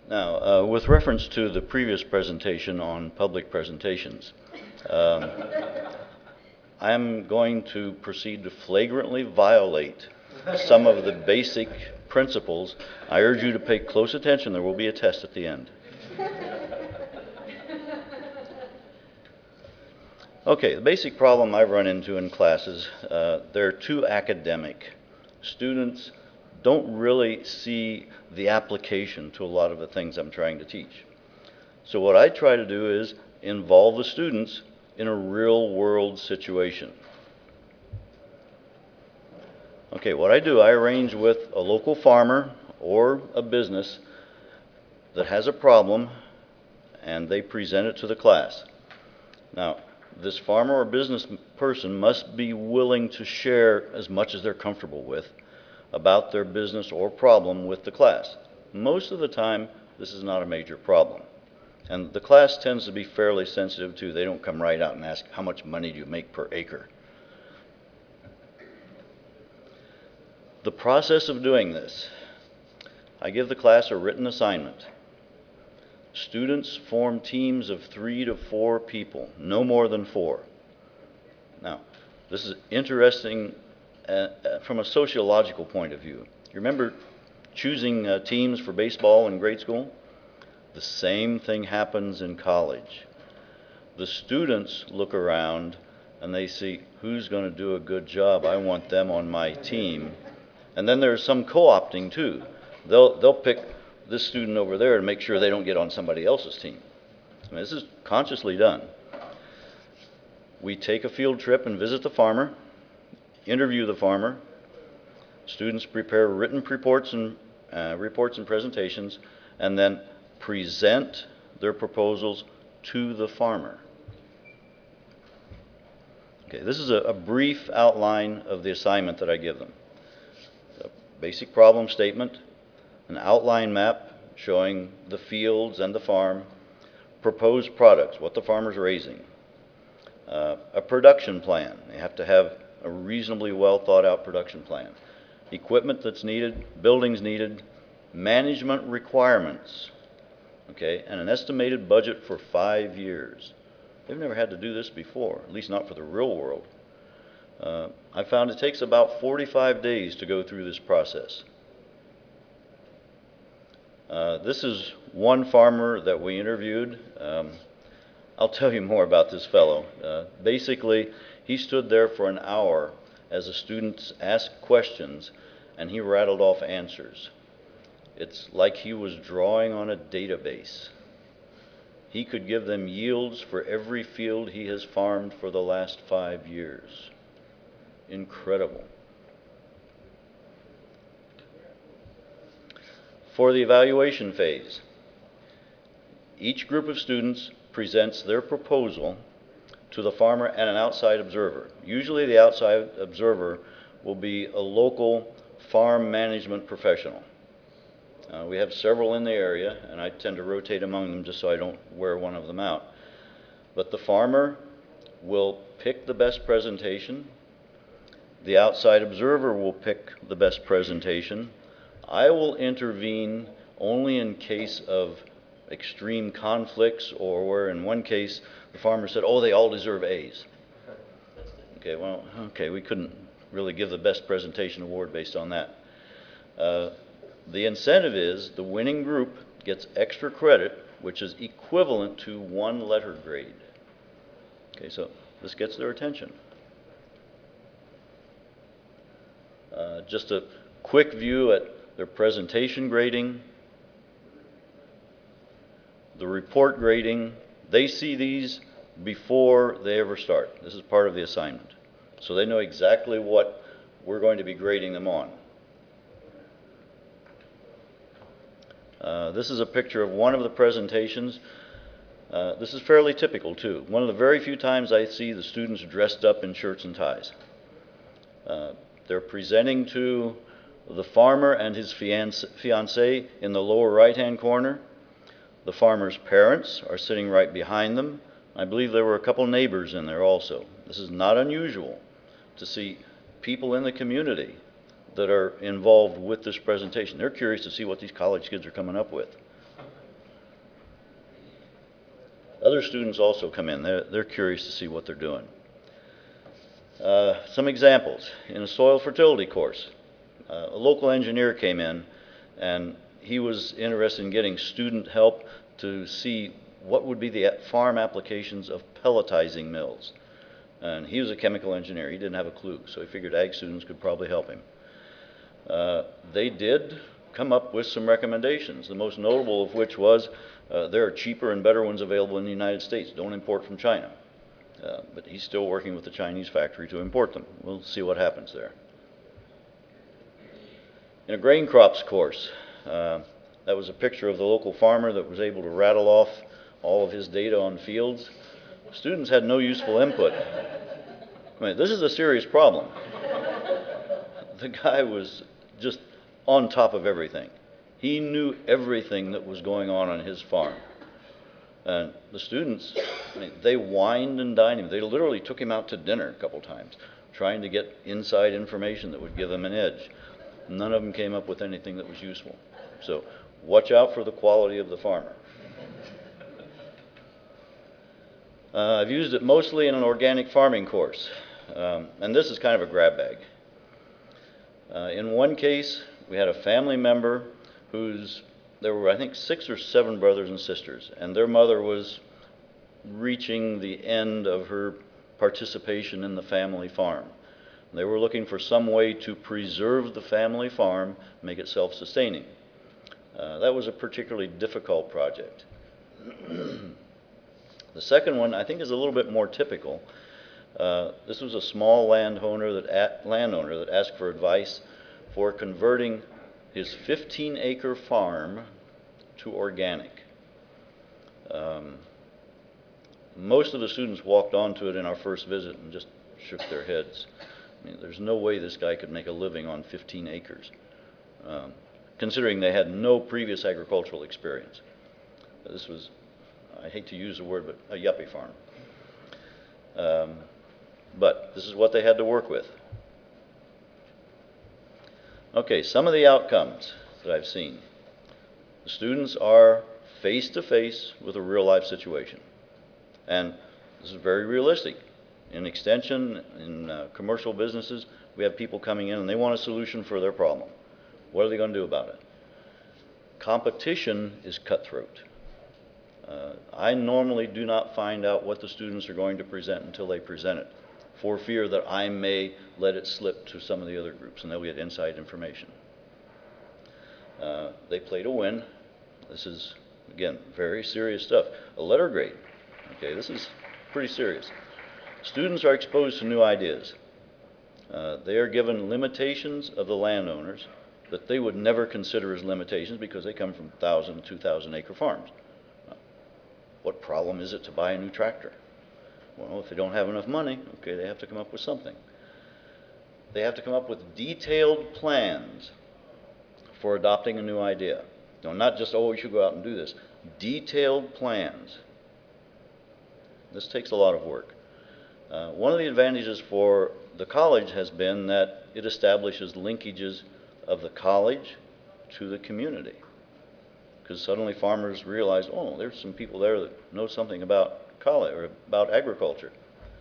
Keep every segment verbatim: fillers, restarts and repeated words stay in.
Now, uh, with reference to the previous presentation on public presentations, um, I am going to proceed to flagrantly violate some of the basic principles. I urge you to pay close attention. There will be a test at the end. Okay, the basic problem I've run into in classes, uh, they're too academic. Students don't really see the application to a lot of the things I'm trying to teach. So what I try to do is involve the students in a real world situation. Okay, what I do, I arrange with a local farmer or a business that has a problem, and they present it to the class. Now, this farmer or business person must be willing to share as much as they're comfortable with about their business or problem with the class. Most of the time, this is not a major problem. And the class tends to be fairly sensitive too. They don't come right out and ask, how much money do you make per acre? The process of doing this, I give the class a written assignment. Students form teams of three to four people, no more than four. Now, this is interesting uh, uh, from a sociological point of view. You remember choosing uh, teams for baseball in grade school? The same thing happens in college. The students look around and they see who's going to do a good job. I want them on my team. And then there's some co-opting too. They'll, they'll pick this student over there to make sure they don't get on somebody else's team. I mean, this is consciously done. We take a field trip and visit the farmer, interview the farmer. Students prepare written reports and, uh, reports and presentations, and then present their proposals to the farmer. Okay, this is a, a brief outline of the assignment that I give them. A basic problem statement, an outline map showing the fields and the farm, proposed products, what the farmer's raising, uh, a production plan. They have to have a reasonably well thought out production plan, equipment that's needed, buildings needed, management requirements, okay, and an estimated budget for five years. They've never had to do this before, at least not for the real world. Uh, I found it takes about forty-five days to go through this process. Uh, this is one farmer that we interviewed. Um, I'll tell you more about this fellow. Uh, basically, he stood there for an hour as the students asked questions, and he rattled off answers. It's like he was drawing on a database. He could give them yields for every field he has farmed for the last five years. Incredible. For the evaluation phase, each group of students presents their proposal to the farmer and an outside observer. Usually the outside observer will be a local farm management professional. Uh, we have several in the area, and I tend to rotate among them just so I don't wear one of them out. But the farmer will pick the best presentation. The outside observer will pick the best presentation. I will intervene only in case of extreme conflicts, or where in one case the farmer said, oh, they all deserve A's. Okay, well, okay, we couldn't really give the best presentation award based on that. Uh, the incentive is the winning group gets extra credit, which is equivalent to one letter grade. Okay, so this gets their attention. Uh, just a quick view at their presentation grading, the report grading. They see these before they ever start. This is part of the assignment. So they know exactly what we're going to be grading them on. Uh, this is a picture of one of the presentations. Uh, this is fairly typical too. One of the very few times I see the students dressed up in shirts and ties. Uh, they're presenting to the farmer and his fiancée in the lower right-hand corner. The farmer's parents are sitting right behind them. I believe there were a couple neighbors in there also. This is not unusual to see people in the community that are involved with this presentation. They're curious to see what these college kids are coming up with. other students also come in. They're, they're curious to see what they're doing. Uh, some examples. In a soil fertility course, uh, a local engineer came in and he was interested in getting student help to see what would be the farm applications of pelletizing mills. And he was a chemical engineer. He didn't have a clue, so he figured ag students could probably help him. Uh, they did come up with some recommendations, the most notable of which was uh, there are cheaper and better ones available in the United States. Don't import from China. Uh, but he's still working with the Chinese factory to import them. We'll see what happens there. In a grain crops course, uh, that was a picture of the local farmer that was able to rattle off all of his data on fields. Students had no useful input. I mean, this is a serious problem. The guy was just on top of everything. He knew everything that was going on on his farm. And the students, I mean, they wined and dined him. They literally took him out to dinner a couple times, trying to get inside information that would give them an edge. None of them came up with anything that was useful. So watch out for the quality of the farmer. Uh, I've used it mostly in an organic farming course. Um, and this is kind of a grab bag. Uh, in one case, we had a family member whose, there were I think six or seven brothers and sisters, and their mother was reaching the end of her participation in the family farm. They were looking for some way to preserve the family farm, make it self-sustaining. Uh, that was a particularly difficult project. The second one I think is a little bit more typical. Uh, this was a small landowner that, at, landowner that asked for advice for converting his fifteen acre farm to organic. Um, most of the students walked onto it in our first visit and just shook their heads. I mean, there's no way this guy could make a living on fifteen acres, um, considering they had no previous agricultural experience. This was, I hate to use the word, but a yuppie farm. Um, but this is what they had to work with. Okay, some of the outcomes that I've seen. The students are face to face with a real life situation. And this is very realistic. In extension, in uh, commercial businesses, we have people coming in and they want a solution for their problem. What are they going to do about it? Competition is cutthroat. Uh, I normally do not find out what the students are going to present until they present it, for fear that I may let it slip to some of the other groups and they'll get inside information. Uh, they play to win. This is, again, very serious stuff. A letter grade. Okay, this is pretty serious. Students are exposed to new ideas. Uh, they are given limitations of the landowners that they would never consider as limitations because they come from one thousand, two thousand acre farms. Uh, what problem is it to buy a new tractor? Well, if they don't have enough money, okay, they have to come up with something. They have to come up with detailed plans for adopting a new idea. No, not just, oh, we should go out and do this. Detailed plans. This takes a lot of work. Uh, one of the advantages for the college has been that it establishes linkages of the college to the community. Because suddenly farmers realize, oh, there's some people there that know something about college or about agriculture.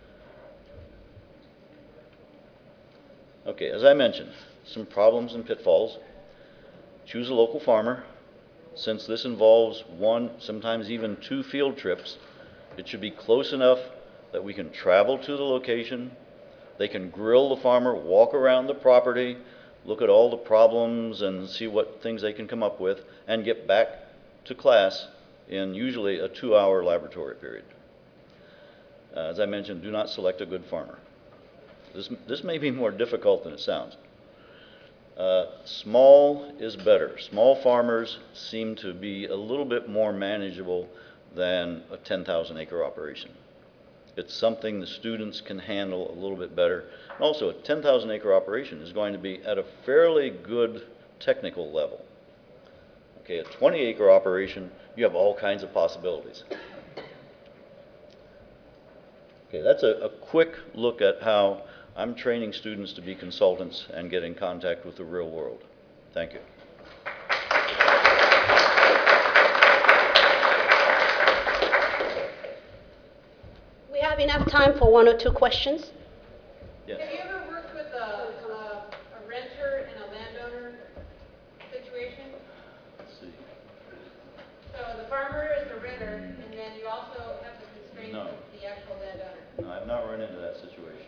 Okay, as I mentioned, some problems and pitfalls. Choose a local farmer. Since this involves one, sometimes even two field trips, it should be close enough that we can travel to the location. They can grill the farmer, walk around the property, look at all the problems and see what things they can come up with, and get back to class in usually a two-hour laboratory period. Uh, as I mentioned, do not select a good farmer. This, this may be more difficult than it sounds. Uh, small is better. Small farmers seem to be a little bit more manageable than a ten thousand acre operation. It's something the students can handle a little bit better. And also, a ten thousand acre operation is going to be at a fairly good technical level. Okay, a twenty acre operation, you have all kinds of possibilities. Okay, that's a, a quick look at how I'm training students to be consultants and get in contact with the real world. Thank you. time for one or two questions? Yes. Have you ever worked with a, a, a renter and a landowner situation? Let's see. So the farmer is the renter, and then you also have the constraints No. of the actual landowner. No, I've not run into that situation.